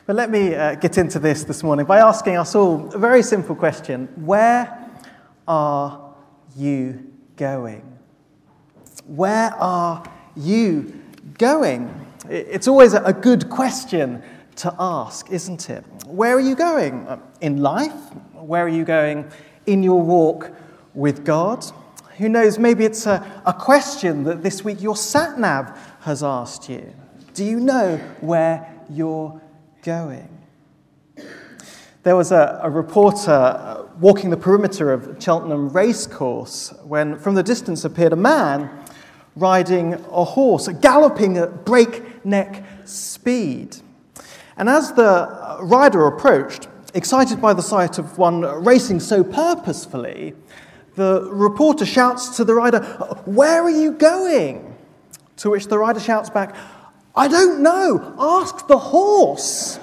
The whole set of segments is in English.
But let me get into this morning by asking us all a very simple question. Where are you going? Where are you going? It's always a good question to ask, isn't it? Where are you going in life? Where are you going in your walk with God? Who knows, maybe it's a question that this week your sat-nav has asked you. Do you know where you're going? There was a reporter walking the perimeter of Cheltenham Racecourse when from the distance appeared a man riding a horse, galloping at breakneck speed. And as the rider approached, excited by the sight of one racing so purposefully, the reporter shouts to the rider, "Where are you going?" To which the rider shouts back, "I don't know, ask the horse."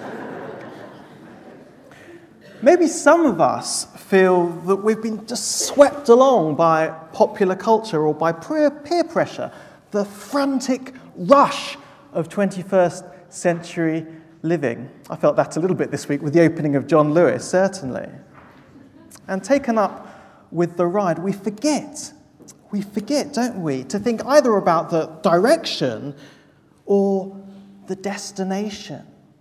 Maybe some of us feel that we've been just swept along by popular culture or by peer pressure, the frantic rush of 21st century living. I felt that a little bit this week with the opening of John Lewis, certainly. And taken up with the ride, we forget, don't we, to think either about the direction or the destination.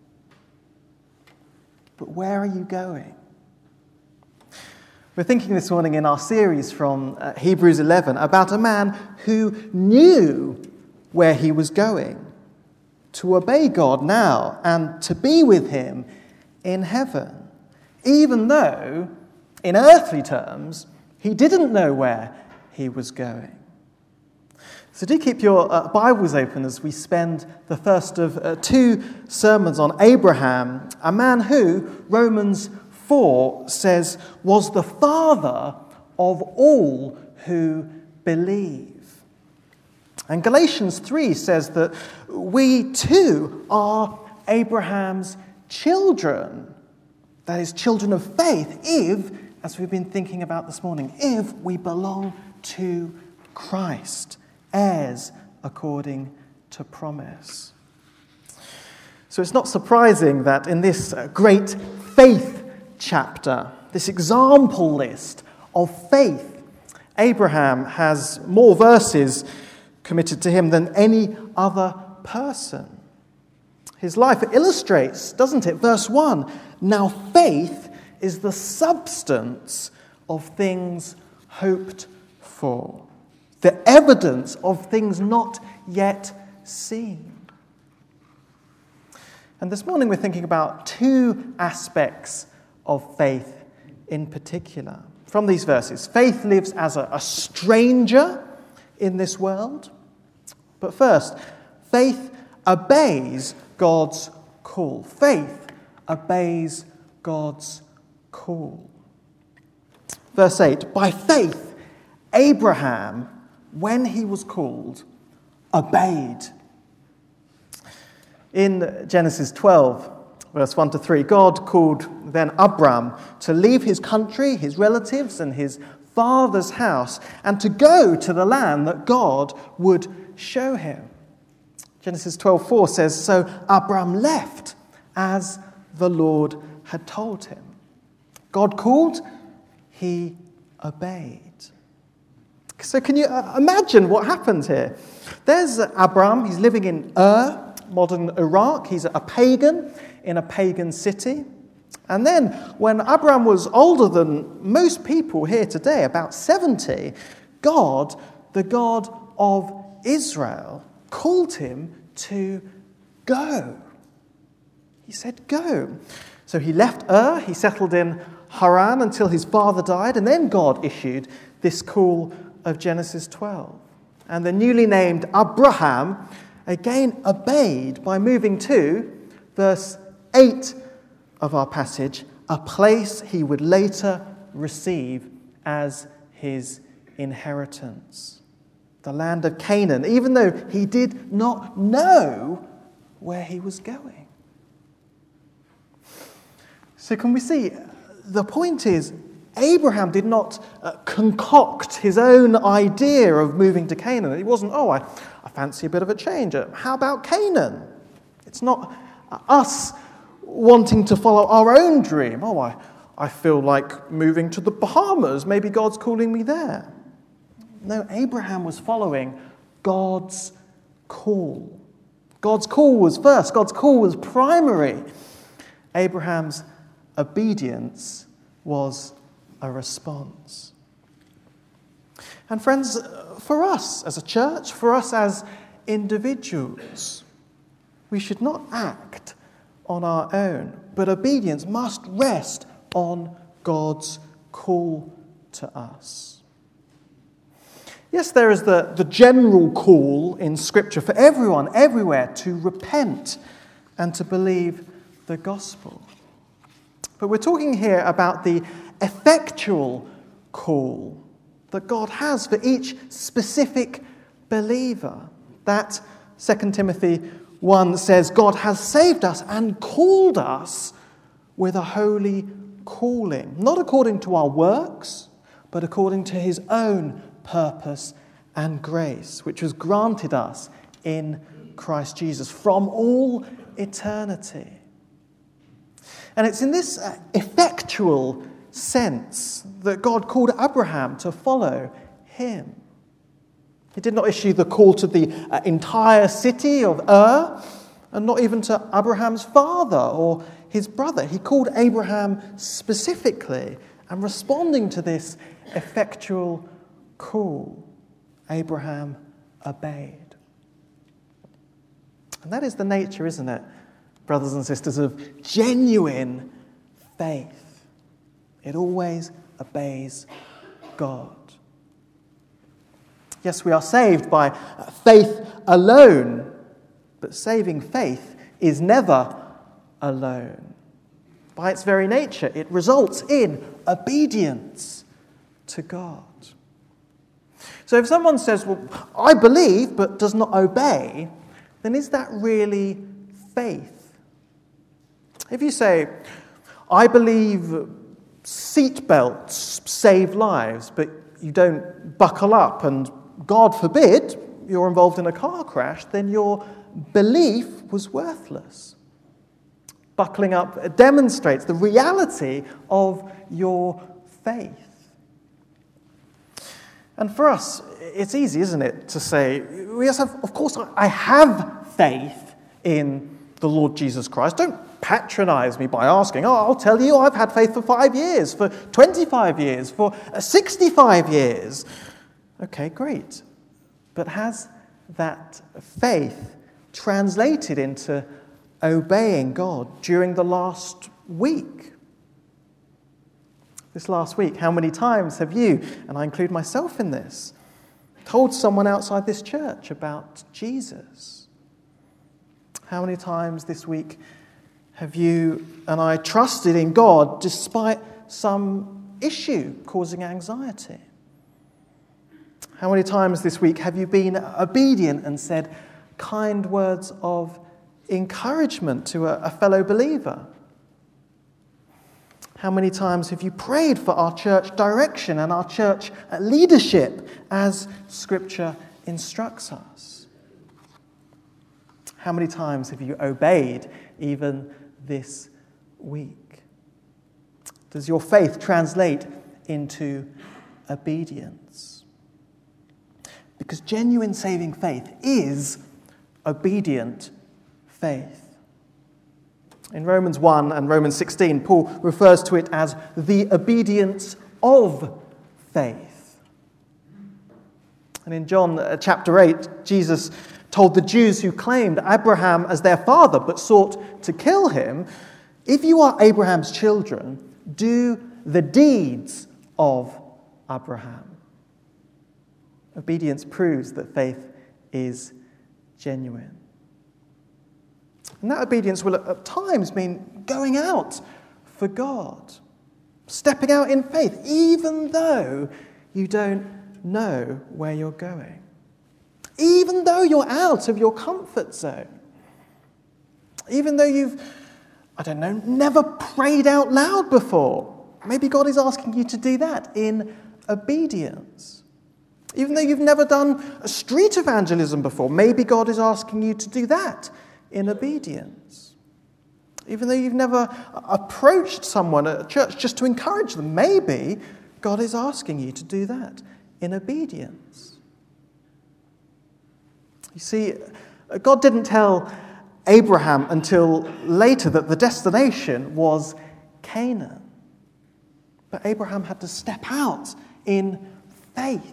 But where are you going? We're thinking this morning in our series from Hebrews 11 about a man who knew where he was going, to obey God now and to be with him in heaven, even though, in earthly terms, he didn't know where he was going. So do keep your Bibles open as we spend the first of two sermons on Abraham, a man who, Romans 4 says, was the father of all who believe. And Galatians 3 says that we too are Abraham's children, that is, children of faith, if, as we've been thinking about this morning, if we belong to Christ, heirs according to promise. So it's not surprising that in this great faith chapter, this example list of faith, Abraham has more verses committed to him than any other person. His life illustrates, doesn't it? Verse 1, now faith is the substance of things hoped for, the evidence of things not yet seen. And this morning we're thinking about two aspects of faith in particular. From these verses, faith lives as a stranger in this world. But first, faith obeys God's call. Faith obeys God's call. Verse 8, by faith, Abraham, when he was called, obeyed. In Genesis 12, verse 1 to 3, God called then Abram to leave his country, his relatives, and his father's house, and to go to the land that God would show him. Genesis 12:4 says, so Abram left as the Lord had told him. God called, he obeyed. So can you imagine what happened here? There's Abram, he's living in modern Iraq. He's a pagan in a pagan city. And then when Abram was older than most people here today, about 70, God, the God of Israel, called him to go. He said, go. So he left he settled in Haran until his father died, and then God issued this call of Genesis 12. And the newly named Abraham again obeyed by moving to verse 8 of our passage, a place he would later receive as his inheritance, the land of Canaan, even though he did not know where he was going. So can we see, the point is, Abraham did not concoct his own idea of moving to Canaan. It wasn't, I fancy a bit of a change. How about Canaan? It's not us wanting to follow our own dream. Oh, I feel like moving to the Bahamas. Maybe God's calling me there. No, Abraham was following God's call. God's call was first. God's call was primary. Abraham's obedience was a response. And friends, for us as a church, for us as individuals, we should not act on our own, but obedience must rest on God's call to us. Yes, there is the general call in Scripture for everyone, everywhere, to repent and to believe the gospel. But we're talking here about the effectual call that God has for each specific believer. That 2 Timothy 1 says, God has saved us and called us with a holy calling, not according to our works, but according to his own purpose and grace, which was granted us in Christ Jesus from all eternity. And it's in this effectual sense that God called Abraham to follow him. He did not issue the call to the entire city of Ur, and not even to Abraham's father or his brother. He called Abraham specifically, and responding to this effectual call, Abraham obeyed. And that is the nature, isn't it, brothers and sisters, of genuine faith. It always obeys God. Yes, we are saved by faith alone, but saving faith is never alone. By its very nature, it results in obedience to God. So if someone says, well, I believe but does not obey, then is that really faith? If you say, I believe seatbelts save lives, but you don't buckle up and, God forbid, you're involved in a car crash, then your belief was worthless. Buckling up demonstrates the reality of your faith. And for us, it's easy, isn't it, to say, yes, of course, I have faith in the Lord Jesus Christ. Don't patronize me by asking, I'll tell you, I've had faith for 5 years, for 25 years, for 65 years. Okay, great. But has that faith translated into obeying God during the last week? This last week, how many times have you, and I include myself in this, told someone outside this church about Jesus? How many times this week have you and I trusted in God despite some issue causing anxiety? How many times this week have you been obedient and said kind words of encouragement to a fellow believer? How many times have you prayed for our church direction and our church leadership as Scripture instructs us? How many times have you obeyed even this week? Does your faith translate into obedience? Because genuine saving faith is obedient faith. In Romans 1 and Romans 16, Paul refers to it as the obedience of faith. And in John chapter 8, Jesus told the Jews who claimed Abraham as their father but sought to kill him, if you are Abraham's children, do the deeds of Abraham. Obedience proves that faith is genuine. And that obedience will at times mean going out for God, stepping out in faith, even though you don't know where you're going, even though you're out of your comfort zone, even though you've, never prayed out loud before. Maybe God is asking you to do that in obedience. Even though you've never done a street evangelism before, maybe God is asking you to do that in obedience. Even though you've never approached someone at church just to encourage them, maybe God is asking you to do that in obedience. You see, God didn't tell Abraham until later that the destination was Canaan. But Abraham had to step out in faith.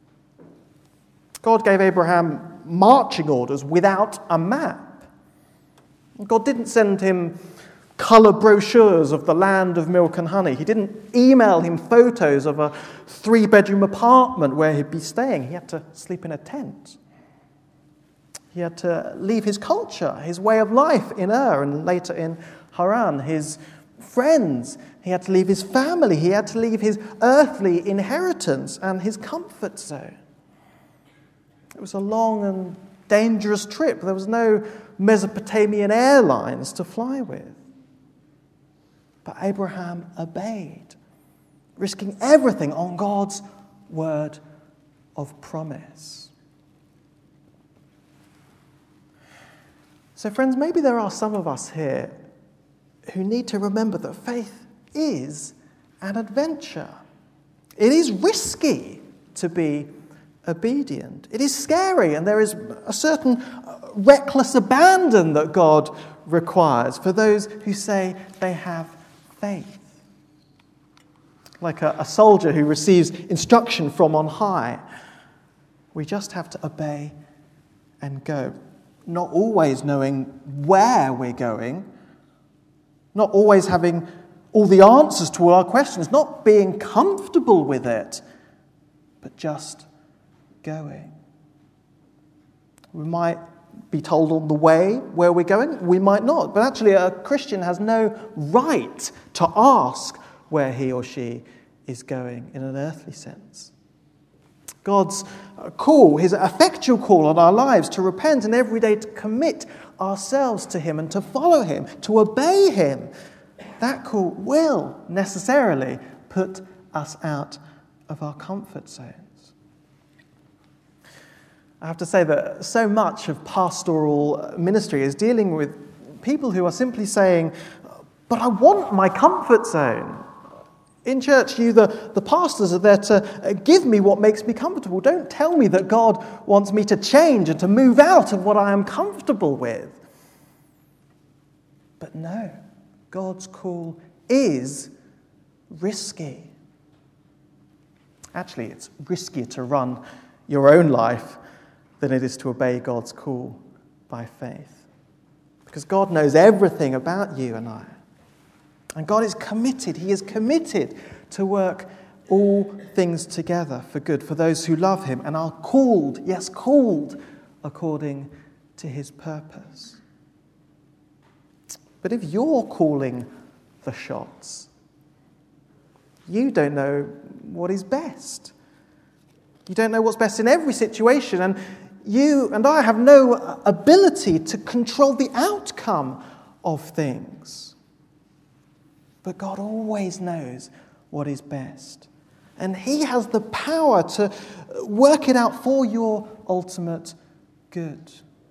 God gave Abraham marching orders without a map. God didn't send him colour brochures of the land of milk and honey. He didn't email him photos of a 3-bedroom apartment where he'd be staying. He had to sleep in a tent. He had to leave his culture, his way of life in Ur and later in Haran, his friends. He had to leave his family. He had to leave his earthly inheritance and his comfort zone. It was a long and dangerous trip. There was no Mesopotamian airlines to fly with. But Abraham obeyed, risking everything on God's word of promise. So friends, maybe there are some of us here who need to remember that faith is an adventure. It is risky to be obedient. It is scary, and there is a certain reckless abandon that God requires for those who say they have faith. Like a soldier who receives instruction from on high. We just have to obey and go. Not always knowing where we're going, not always having all the answers to all our questions, not being comfortable with it, but just going. We might be told on the way where we're going, we might not, but actually a Christian has no right to ask where he or she is going in an earthly sense. God's call, his effectual call on our lives to repent and every day to commit ourselves to him and to follow him, to obey him, that call will necessarily put us out of our comfort zones. I have to say that so much of pastoral ministry is dealing with people who are simply saying, but I want my comfort zone. In church, you, the pastors, are there to give me what makes me comfortable. Don't tell me that God wants me to change and to move out of what I am comfortable with. But no, God's call is risky. Actually, it's riskier to run your own life than it is to obey God's call by faith. Because God knows everything about you and I. And God is committed. He is committed to work all things together for good for those who love him and are called, yes, called according to his purpose. But if you're calling the shots, you don't know what is best. You don't know what's best in every situation, and you and I have no ability to control the outcome of things. But God always knows what is best. And he has the power to work it out for your ultimate good.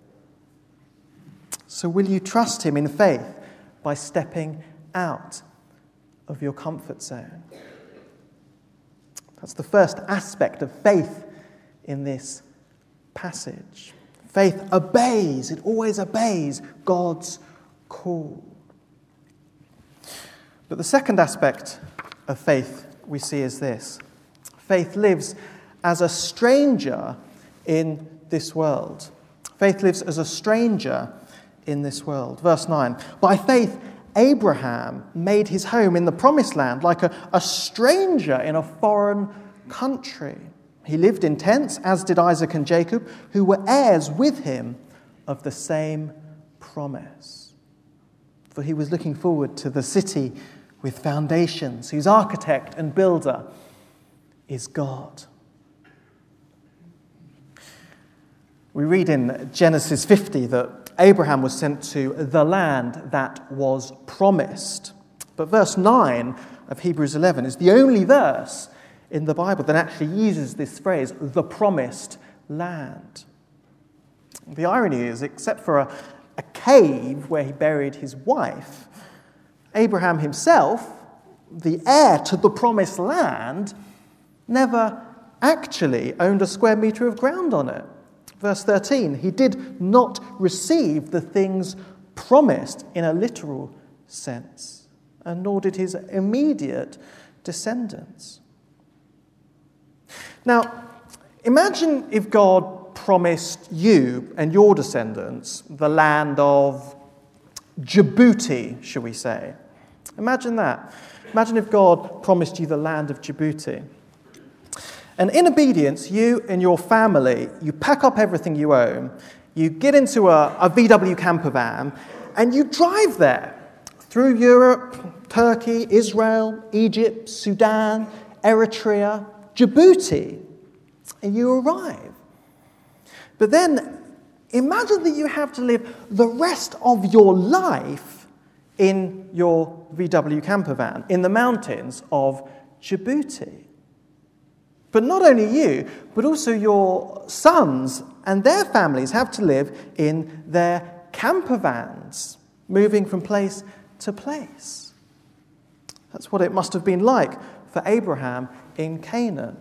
So will you trust him in faith by stepping out of your comfort zone? That's the first aspect of faith in this passage. Faith obeys. It always obeys God's call. But the second aspect of faith we see is this. Faith lives as a stranger in this world. Faith lives as a stranger in this world. Verse 9. By faith, Abraham made his home in the promised land like a stranger in a foreign country. He lived in tents, as did Isaac and Jacob, who were heirs with him of the same promise. For he was looking forward to the city with foundations, whose architect and builder is God. We read in Genesis 50 that Abraham was sent to the land that was promised. But verse 9 of Hebrews 11 is the only verse in the Bible that actually uses this phrase, the promised land. The irony is, except for a cave where he buried his wife, Abraham himself, the heir to the promised land, never actually owned a square meter of ground on it. Verse 13, he did not receive the things promised in a literal sense, and nor did his immediate descendants. Now, imagine if God promised you and your descendants the land of Djibouti, shall we say. Imagine that. Imagine if God promised you the land of Djibouti. And in obedience, you and your family, you pack up everything you own, you get into a VW camper van, and you drive there through Europe, Turkey, Israel, Egypt, Sudan, Eritrea, Djibouti, and you arrive. But then imagine that you have to live the rest of your life in your VW camper van in the mountains of Djibouti. But not only you, but also your sons and their families have to live in their camper vans, moving from place to place. That's what it must have been like for Abraham in Canaan.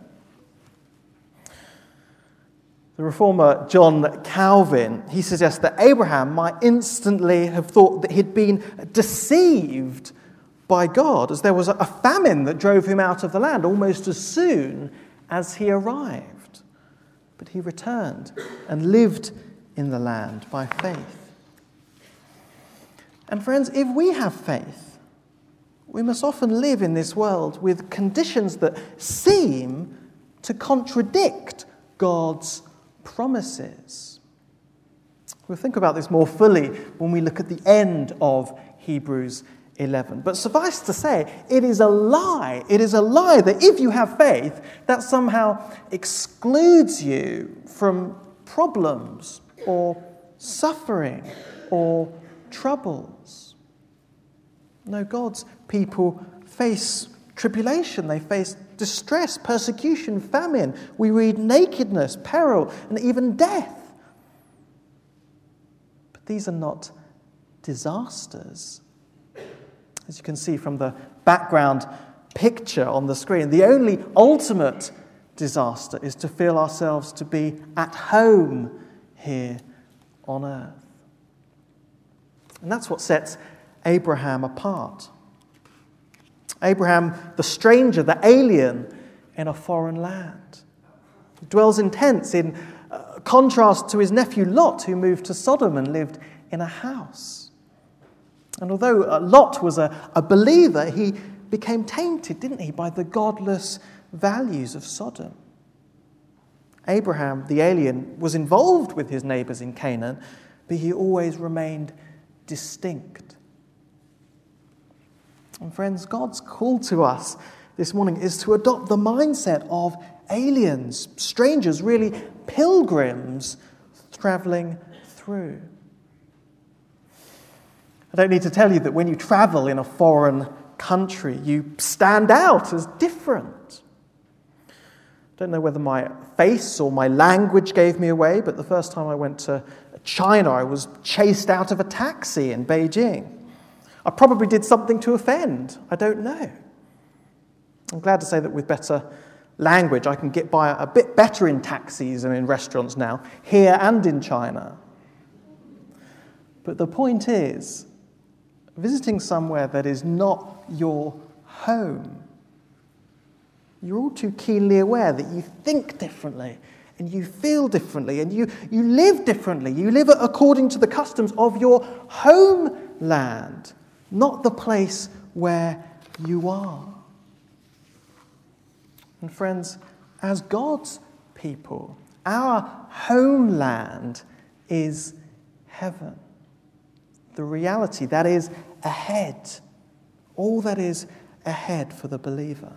The reformer John Calvin, he suggests that Abraham might instantly have thought that he'd been deceived by God, as there was a famine that drove him out of the land almost as soon as he arrived. But he returned and lived in the land by faith. And friends, if we have faith, we must often live in this world with conditions that seem to contradict God's promises. We'll think about this more fully when we look at the end of Hebrews 11. But suffice to say, it is a lie. It is a lie that if you have faith, that somehow excludes you from problems or suffering or troubles. No, God's people face tribulation. They face distress, persecution, famine. We read nakedness, peril, and even death. But these are not disasters. As you can see from the background picture on the screen, the only ultimate disaster is to feel ourselves to be at home here on earth. And that's what sets Abraham apart. Abraham, the stranger, the alien in a foreign land. He dwells in tents in contrast to his nephew Lot, who moved to Sodom and lived in a house. And although Lot was a believer, he became tainted, didn't he, by the godless values of Sodom. Abraham, the alien, was involved with his neighbours in Canaan, but he always remained distinct. And friends, God's call to us this morning is to adopt the mindset of aliens, strangers, really pilgrims travelling through. I don't need to tell you that when you travel in a foreign country, you stand out as different. I don't know whether my face or my language gave me away, but the first time I went to China, I was chased out of a taxi in Beijing. I probably did something to offend. I don't know. I'm glad to say that with better language, I can get by a bit better in taxis and in restaurants now, here and in China. But the point is, visiting somewhere that is not your home, you're all too keenly aware that you think differently and you feel differently and you live differently. You live according to the customs of your homeland, not the place where you are. And friends, as God's people, our homeland is heaven. The reality that is ahead, all that is ahead for the believer.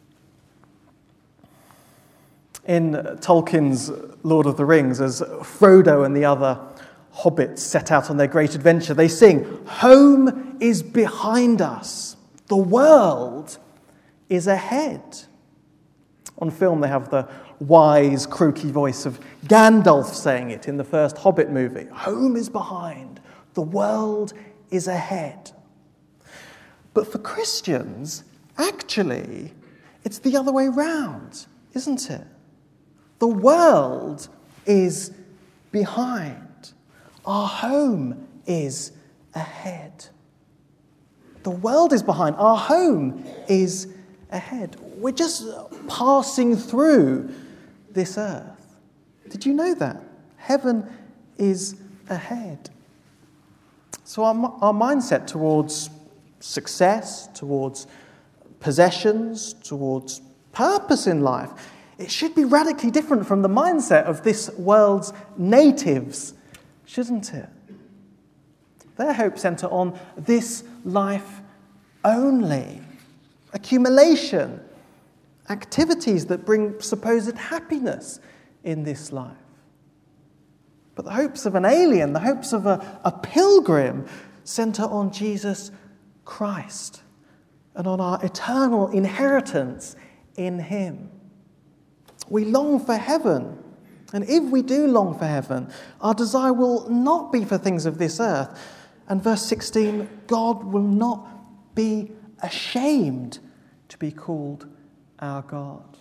In Tolkien's Lord of the Rings, as Frodo and the other hobbits set out on their great adventure, they sing, "Home is behind us, the world is ahead." On film, they have the wise, croaky voice of Gandalf saying it in the first Hobbit movie. "Home is behind, The world is ahead. But for Christians, actually, it's the other way round, isn't it? The world is behind. Our home is ahead. The world is behind. Our home is ahead. We're just passing through this earth. Did you know that? Heaven is ahead. So our mindset towards success, towards possessions, towards purpose in life, it should be radically different from the mindset of this world's natives, shouldn't it? Their hopes centre on this life only, accumulation, activities that bring supposed happiness in this life. But the hopes of an alien, the hopes of a pilgrim, centre on Jesus Christ and on our eternal inheritance in him. We long for heaven, and if we do long for heaven, our desire will not be for things of this earth. And verse 16, God will not be ashamed to be called our God.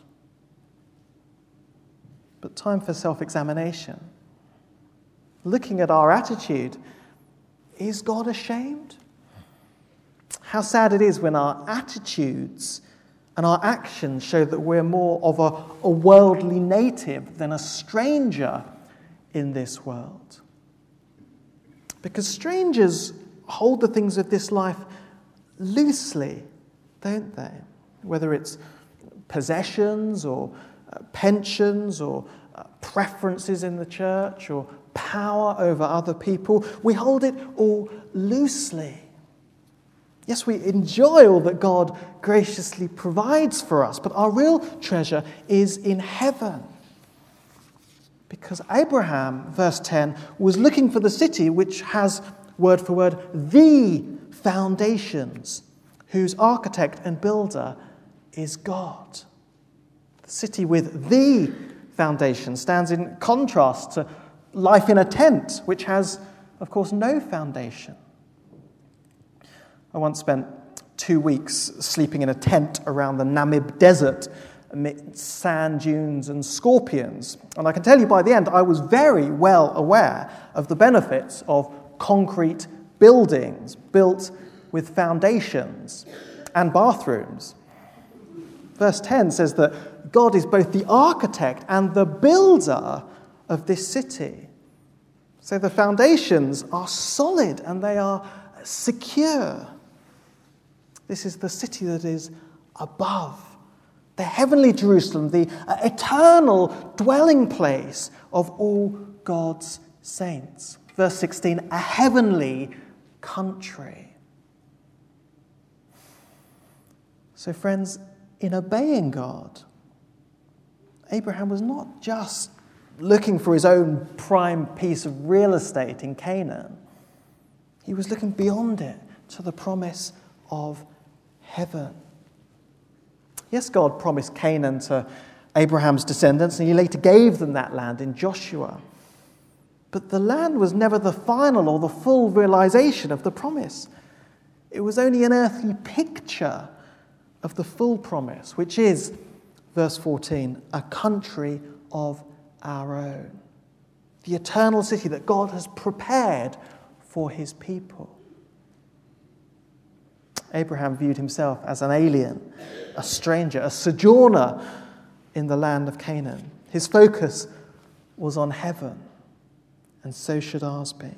But time for self-examination. Looking at our attitude, is God ashamed? How sad it is when our attitudes and our actions show that we're more of a worldly native than a stranger in this world. Because strangers hold the things of this life loosely, don't they? Whether it's possessions or pensions or preferences in the church or power over other people, we hold it all loosely. Yes, we enjoy all that God graciously provides for us, but our real treasure is in heaven. Because Abraham, verse 10, was looking for the city which has, word for word, the foundations, whose architect and builder is God. The city with the foundation stands in contrast to life in a tent, which has, of course, no foundation. I once spent 2 weeks sleeping in a tent around the Namib Desert amid sand dunes and scorpions. And I can tell you by the end, I was very well aware of the benefits of concrete buildings built with foundations and bathrooms. Verse 10 says that God is both the architect and the builder of this city. So the foundations are solid and they are secure. This is the city that is above, the heavenly Jerusalem, the eternal dwelling place of all God's saints. Verse 16, a heavenly country. So friends, in obeying God, Abraham was not just looking for his own prime piece of real estate in Canaan. He was looking beyond it to the promise of heaven. Yes, God promised Canaan to Abraham's descendants, and he later gave them that land in Joshua. But the land was never the final or the full realization of the promise. It was only an earthly picture of the full promise, which is, verse 14, a country of our own. The eternal city that God has prepared for his people. Abraham viewed himself as an alien, a stranger, a sojourner in the land of Canaan. His focus was on heaven, and so should ours be.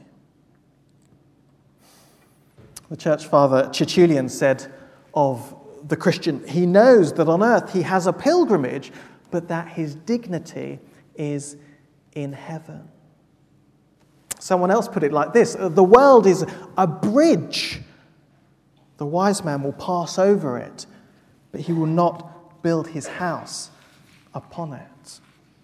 The church father Tertullian said of the Christian, he knows that on earth he has a pilgrimage, but that his dignity is in heaven. Someone else put it like this: the world is a bridge. The wise man will pass over it, but he will not build his house upon it.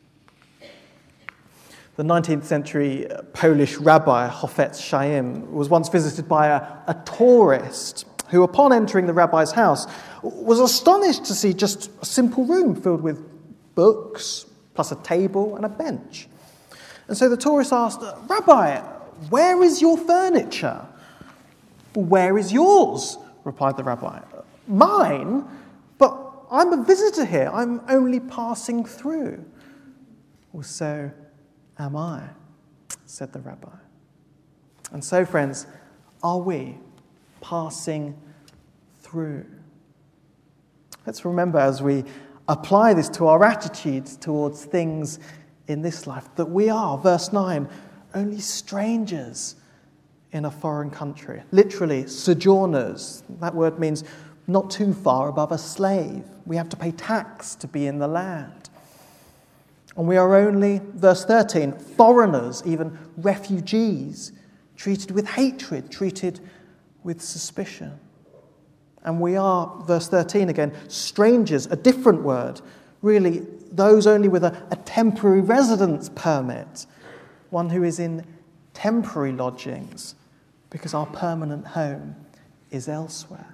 The 19th century Polish rabbi Hafetz Chaim was once visited by a tourist who, upon entering the rabbi's house, was astonished to see just a simple room filled with books, plus a table and a bench. And so the tourist asked, "Rabbi, Where is your furniture?" "Where is yours?" replied the rabbi. "Mine? But I'm a visitor here. I'm only passing through." "Well, so am I," said the rabbi. And so, friends, are we passing through? Let's remember as we apply this to our attitudes towards things in this life that we are, verse 9, only strangers in a foreign country. Literally, sojourners. That word means not too far above a slave. We have to pay tax to be in the land. And we are only, verse 13, foreigners, even refugees, treated with hatred, treated with suspicion. And we are, verse 13 again, strangers, a different word, really those only with a temporary residence permit, one who is in temporary lodgings because our permanent home is elsewhere.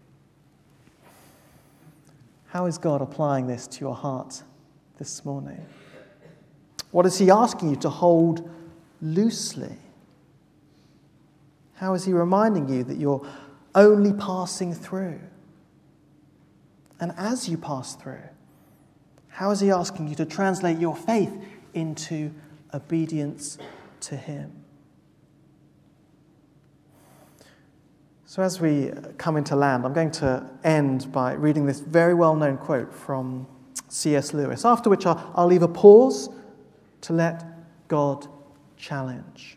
How is God applying this to your heart this morning? What is he asking you to hold loosely? How is he reminding you that you're only passing through? And as you pass through, how is he asking you to translate your faith into obedience to him? So as we come into land, I'm going to end by reading this very well-known quote from C.S. Lewis, after which I'll leave a pause to let God challenge.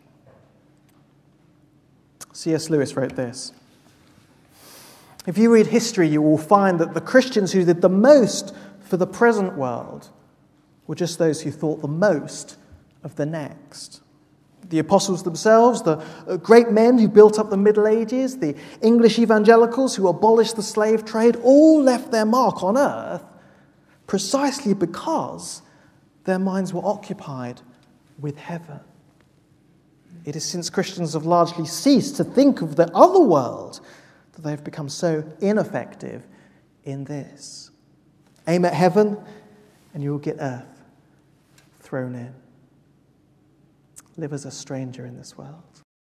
C.S. Lewis wrote this: "If you read history, you will find that the Christians who did the most for the present world were just those who thought the most of the next. The apostles themselves, the great men who built up the Middle Ages, the English evangelicals who abolished the slave trade, all left their mark on earth precisely because their minds were occupied with heaven. It is since Christians have largely ceased to think of the other world that they have become so ineffective in this. Aim at heaven and you will get earth thrown in. Live as a stranger in this world."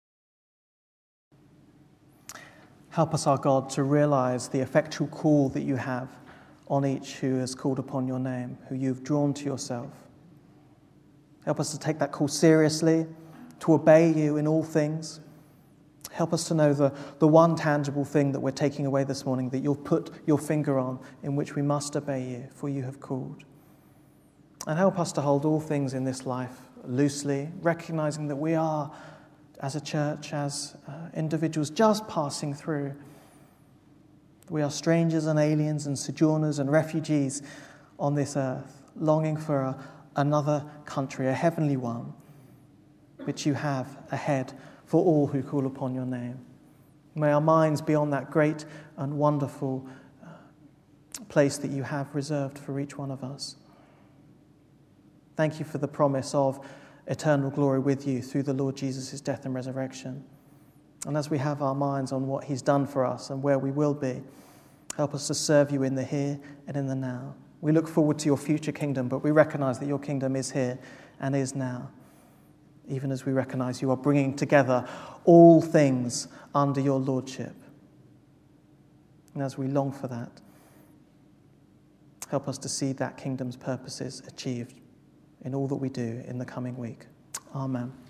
Help us, our God, to realize the effectual call that you have on each who has called upon your name, who you've drawn to yourself. Help us to take that call seriously, to obey you in all things. Help us to know the one tangible thing that we're taking away this morning, that you'll put your finger on, in which we must obey you, for you have called. And help us to hold all things in this life loosely, recognizing that we are, as a church, as individuals, just passing through. We are strangers and aliens and sojourners and refugees on this earth, longing for another country, a heavenly one, which you have ahead for all who call upon your name. May our minds be on that great and wonderful place that you have reserved for each one of us. Thank you for the promise of eternal glory with you through the Lord Jesus' death and resurrection. And as we have our minds on what he's done for us and where we will be, help us to serve you in the here and in the now. We look forward to your future kingdom, but we recognize that your kingdom is here and is now, even as we recognize you are bringing together all things under your lordship. And as we long for that, help us to see that kingdom's purposes achieved in all that we do in the coming week. Amen.